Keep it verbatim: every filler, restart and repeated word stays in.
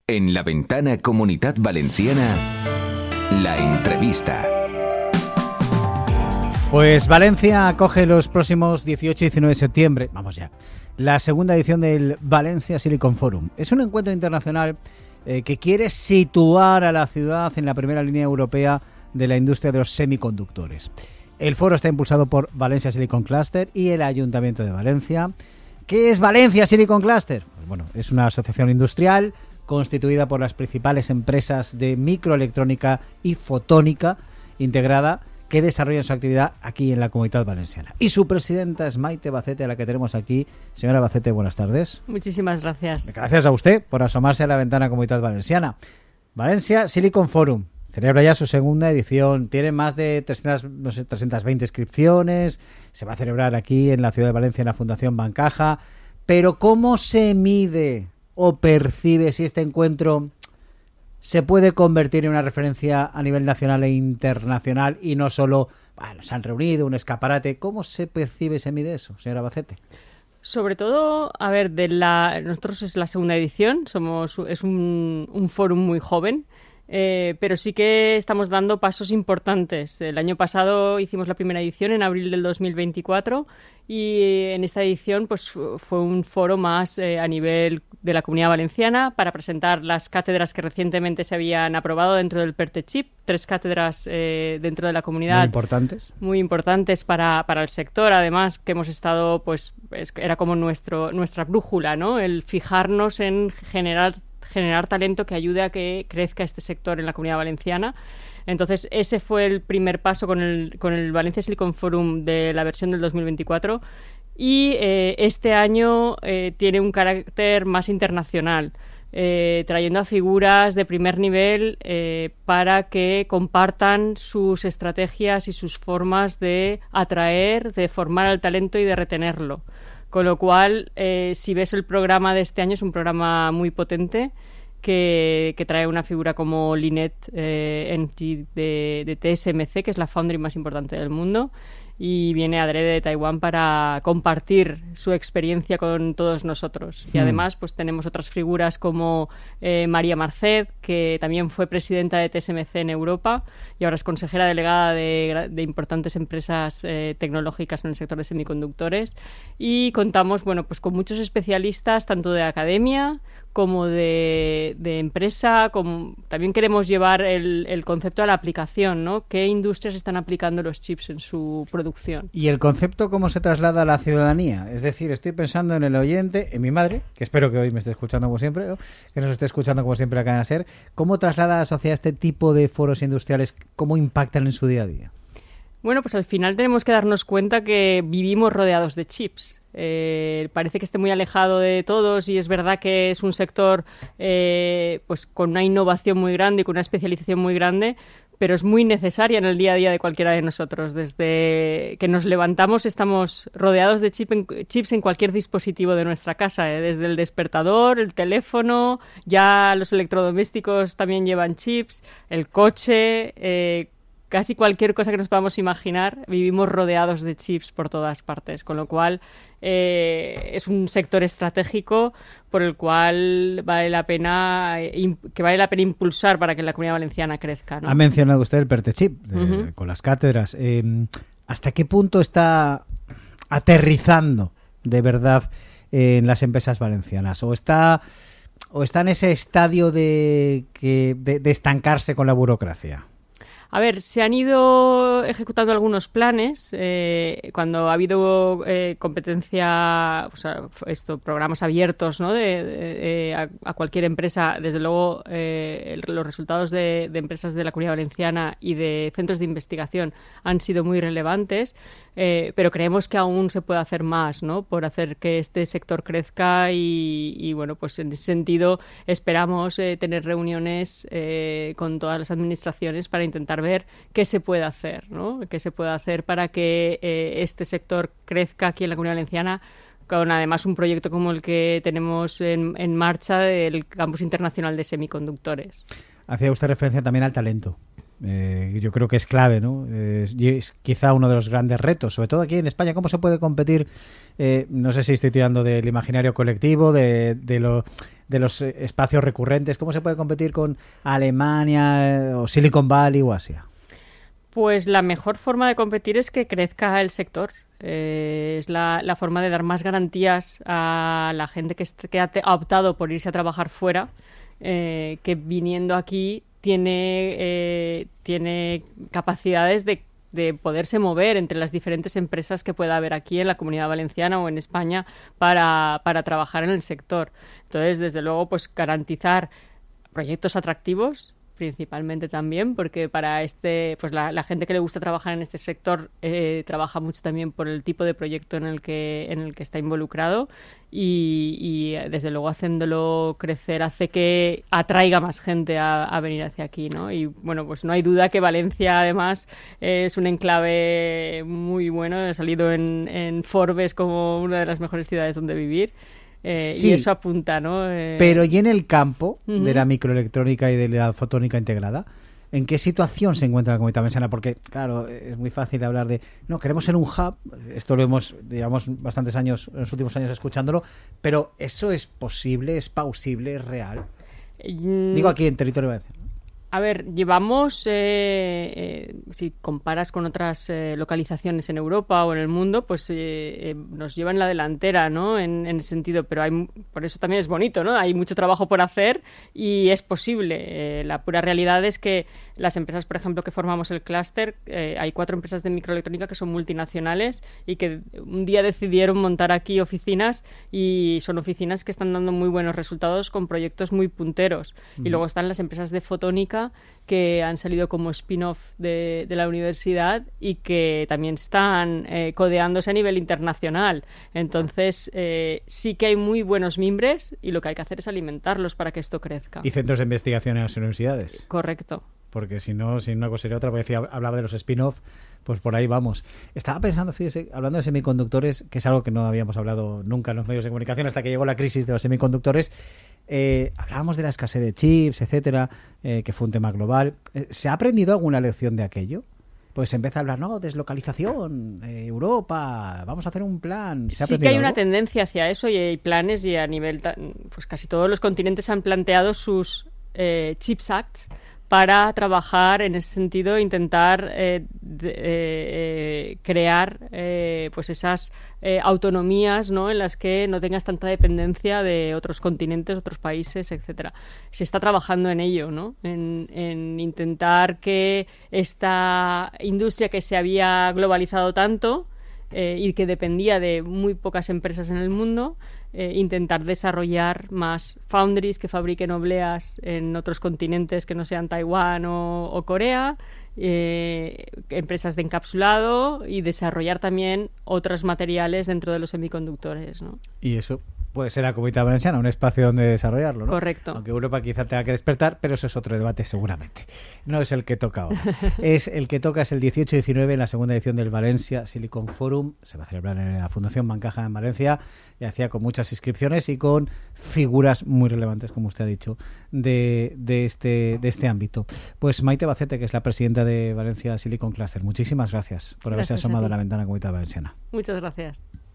En La Ventana Comunitat Valenciana, la entrevista. Pues Valencia acoge los próximos dieciocho y diecinueve de septiembre, vamos ya, la segunda edición del Valencia Silicon Forum. Es un encuentro internacional eh, que quiere situar a la ciudad en la primera línea europea de la industria de los semiconductores. El foro está impulsado por Valencia Silicon Cluster y el Ayuntamiento de Valencia. ¿Qué es Valencia Silicon Cluster? Pues bueno, es una asociación industrial constituida por las principales empresas de microelectrónica y fotónica integrada que desarrollan su actividad aquí en la Comunitat Valenciana. Y su presidenta es Maite Bacete, a la que tenemos aquí. Señora Bacete, buenas tardes. Muchísimas gracias. Gracias a usted por asomarse a la Ventana Comunitat Valenciana. Valencia Silicon Forum celebra ya su segunda edición. Tiene más de trescientas, no sé, trescientas veinte inscripciones. Se va a celebrar aquí en la ciudad de Valencia, en la Fundación Bancaja. Pero ¿cómo se mide o percibe si este encuentro se puede convertir en una referencia a nivel nacional e internacional y no solo, bueno, se han reunido, un escaparate? ¿Cómo se percibe y se mide eso, señora Bacete? Sobre todo, a ver, de la nosotros es la segunda edición, somos es un, un fórum muy joven, eh, pero sí que estamos dando pasos importantes. El año pasado hicimos la primera edición en abril del dos mil veinticuatro y en esta edición pues fue un foro más eh, a nivel de la Comunidad Valenciana para presentar las cátedras que recientemente se habían aprobado dentro del PERTECHIP, tres cátedras eh, dentro de la comunidad. Muy importantes. Muy importantes para, para el sector, además, que hemos estado, pues, es, era como nuestro nuestra brújula, ¿no? El fijarnos en generar, generar talento que ayude a que crezca este sector en la Comunidad Valenciana. Entonces, ese fue el primer paso con el, con el Valencia Silicon Forum de la versión del dos mil veinticuatro. Y eh, este año eh, tiene un carácter más internacional, eh, trayendo a figuras de primer nivel eh, para que compartan sus estrategias y sus formas de atraer, de formar al talento y de retenerlo. Con lo cual, eh, si ves el programa de este año, es un programa muy potente que, que trae una figura como Lynette eh, Ng de, de T S M C, que es la foundry más importante del mundo, y viene adrede de Taiwán para compartir su experiencia con todos nosotros. Y además pues tenemos otras figuras como eh, María Marced, que también fue presidenta de T S M C en Europa y ahora es consejera delegada de, de importantes empresas eh, tecnológicas en el sector de semiconductores. Y contamos bueno, pues con muchos especialistas, tanto de academia como de, de empresa. Como, también queremos llevar el, el concepto a la aplicación, ¿no? ¿Qué industrias están aplicando los chips en su producción? ¿Y el concepto cómo se traslada a la ciudadanía? Es decir, estoy pensando en el oyente, en mi madre, que espero que hoy me esté escuchando como siempre, ¿no? Que nos esté escuchando como siempre acá en SER. ¿Cómo traslada a la sociedad este tipo de foros industriales? ¿Cómo impactan en su día a día? Bueno, pues al final tenemos que darnos cuenta que vivimos rodeados de chips. Eh, parece que esté muy alejado de todos y es verdad que es un sector eh, pues con una innovación muy grande y con una especialización muy grande, pero es muy necesaria en el día a día de cualquiera de nosotros. Desde que nos levantamos estamos rodeados de chip en, chips en cualquier dispositivo de nuestra casa, ¿eh? Desde el despertador, el teléfono, ya los electrodomésticos también llevan chips, el coche, eh, casi cualquier cosa que nos podamos imaginar, vivimos rodeados de chips por todas partes, con lo cual eh, es un sector estratégico por el cual vale la pena eh, que vale la pena impulsar para que la Comunidad Valenciana crezca, ¿no? Ha mencionado usted el PERTECHIP eh, uh-huh. con las cátedras. Eh, ¿Hasta qué punto está aterrizando de verdad eh, en las empresas valencianas? ¿O está o está en ese estadio de, que, de, de estancarse con la burocracia? A ver, se han ido ejecutando algunos planes eh, cuando ha habido eh, competencia, o sea, esto, programas abiertos, ¿no? de, de, de a, a cualquier empresa. Desde luego, eh, el, los resultados de, de empresas de la Comunidad Valenciana y de centros de investigación han sido muy relevantes, eh, pero creemos que aún se puede hacer más, ¿no? Por hacer que este sector crezca y, y bueno, pues en ese sentido esperamos eh, tener reuniones eh, con todas las administraciones para intentar ver qué se puede hacer, ¿no? Qué se puede hacer para que eh, este sector crezca aquí en la Comunidad Valenciana, con además un proyecto como el que tenemos en, en marcha del Campus Internacional de Semiconductores. Hacía usted referencia también al talento. Eh, yo creo que es clave, ¿no? Eh, es quizá uno de los grandes retos, sobre todo aquí en España. ¿Cómo se puede competir? Eh, no sé si estoy tirando del imaginario colectivo, de, de lo de los espacios recurrentes. ¿Cómo se puede competir con Alemania o Silicon Valley o Asia? Pues la mejor forma de competir es que crezca el sector. Eh, es la, la forma de dar más garantías a la gente que, est- que ha, te- ha optado por irse a trabajar fuera, eh, que viniendo aquí tiene, eh, tiene capacidades de, de poderse mover entre las diferentes empresas que pueda haber aquí en la Comunidad Valenciana o en España para, para trabajar en el sector. Entonces, desde luego, pues garantizar proyectos atractivos, principalmente también, porque para este, pues la, la gente que le gusta trabajar en este sector eh, trabaja mucho también por el tipo de proyecto en el que, en el que está involucrado y, y desde luego haciéndolo crecer hace que atraiga más gente a, a venir hacia aquí, ¿no? Y bueno, pues no hay duda que Valencia además es un enclave muy bueno, ha salido en, en Forbes como una de las mejores ciudades donde vivir. Eh, Sí, y eso apunta, ¿no? Eh, pero ¿y en el campo Ujú. de la microelectrónica y de la fotónica integrada? ¿En qué situación se encuentra la Comunidad Valenciana? Porque, claro, es muy fácil hablar de, no, queremos ser un hub, esto lo hemos, digamos, bastantes años, en los últimos años escuchándolo, pero ¿eso es posible, es plausible, es real? mm, Digo aquí en territorio valenciano. A ver, llevamos, eh, eh, si comparas con otras eh, localizaciones en Europa o en el mundo, pues eh, eh, nos llevan la delantera, ¿no? En, en ese sentido, pero hay, por eso también es bonito, ¿no? Hay mucho trabajo por hacer y es posible. Eh, la pura realidad es que las empresas, por ejemplo, que formamos el clúster, eh, hay cuatro empresas de microelectrónica que son multinacionales y que un día decidieron montar aquí oficinas y son oficinas que están dando muy buenos resultados con proyectos muy punteros. Y luego están las empresas de fotónica que han salido como spin-off de, de la universidad y que también están eh, codeándose a nivel internacional. Entonces, eh, sí que hay muy buenos mimbres y lo que hay que hacer es alimentarlos para que esto crezca. Y centros de investigación en las universidades. Correcto. Porque si no, si una cosa sería otra, porque decía, hablaba de los spin-off, pues por ahí vamos. Estaba pensando, fíjese, hablando de semiconductores, que es algo que no habíamos hablado nunca en los medios de comunicación hasta que llegó la crisis de los semiconductores. Eh, hablábamos de la escasez de chips, etcétera, eh, que fue un tema global. Eh, ¿Se ha aprendido alguna lección de aquello? Pues se empieza a hablar, no, deslocalización, eh, Europa, vamos a hacer un plan. ¿Se ha Sí que aprendido hay una algo? tendencia hacia eso y hay planes y a nivel, ta- pues casi todos los continentes han planteado sus eh, Chips Acts para trabajar en ese sentido, intentar eh, de- eh, eh, crear eh, pues esas eh, autonomías, ¿no? En las que no tengas tanta dependencia de otros continentes, otros países, etcétera. Se está trabajando en ello, ¿no? En, en intentar que esta industria que se había globalizado tanto eh, y que dependía de muy pocas empresas en el mundo, eh, intentar desarrollar más foundries que fabriquen obleas en otros continentes que no sean Taiwán o, o Corea, eh, empresas de encapsulado y desarrollar también otros materiales dentro de los semiconductores, ¿no? Y eso puede ser la Comunidad Valenciana, un espacio donde desarrollarlo, ¿no? Correcto. Aunque Europa quizá tenga que despertar, pero eso es otro debate seguramente. No es el que toca ahora. Es el que toca es el dieciocho y diecinueve en la segunda edición del Valencia Silicon Forum. Se va a celebrar en la Fundación Bancaja en Valencia y hacía con muchas inscripciones y con figuras muy relevantes, como usted ha dicho, de, de, este, de este ámbito. Pues Maite Bacete, que es la presidenta de Valencia Silicon Cluster, muchísimas gracias por haberse Gracias a asomado a ti. la ventana Comunidad Valenciana. Muchas gracias.